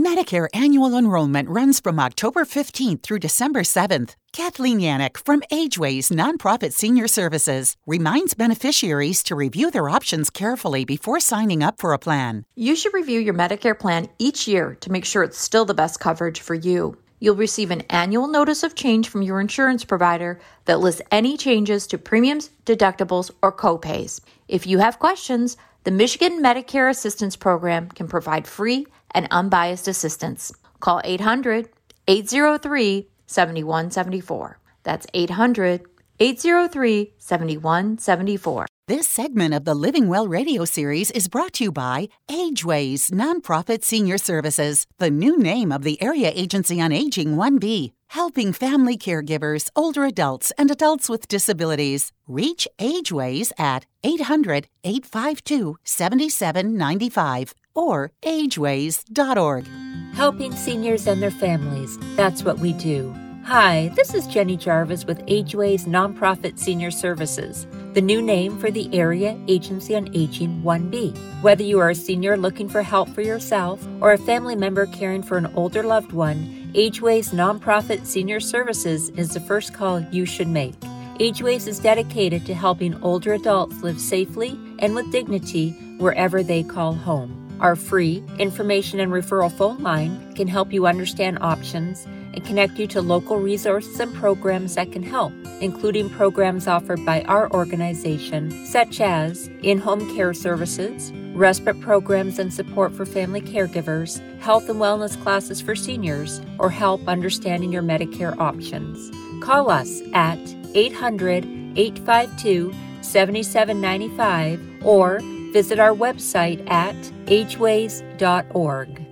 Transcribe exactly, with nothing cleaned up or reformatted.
Medicare annual enrollment runs from October fifteenth through December seventh. Kathleen Yannick from Ageways Nonprofit Senior Services reminds beneficiaries to review their options carefully before signing up for a plan. You should review your Medicare plan each year to make sure it's still the best coverage for you. You'll receive an annual notice of change from your insurance provider that lists any changes to premiums, deductibles, or copays. If you have questions, the Michigan Medicare Assistance Program can provide free and unbiased assistance. Call eight hundred, eight oh three, seven one seven four. That's eight hundred, eight oh three, seven one seven four. This segment of the Living Well radio series is brought to you by Ageways Nonprofit Senior Services, the new name of the Area Agency on Aging one B, helping family caregivers, older adults, and adults with disabilities. Reach Ageways at eight hundred, eight five two, seven seven nine five or ageways dot org. Helping seniors and their families, that's what we do. Hi, this is Jenny Jarvis with Ageways Nonprofit Senior Services, the new name for the Area Agency on Aging one B. Whether you are a senior looking for help for yourself or a family member caring for an older loved one, Ageways Nonprofit Senior Services is the first call you should make. Ageways is dedicated to helping older adults live safely and with dignity wherever they call home. Our free information and referral phone line can help you understand options and connect you to local resources and programs that can help, including programs offered by our organization, such as in-home care services, respite programs and support for family caregivers, health and wellness classes for seniors, or help understanding your Medicare options. Call us at eight hundred, eight five two, seven seven nine five or visit our website at ageways dot org.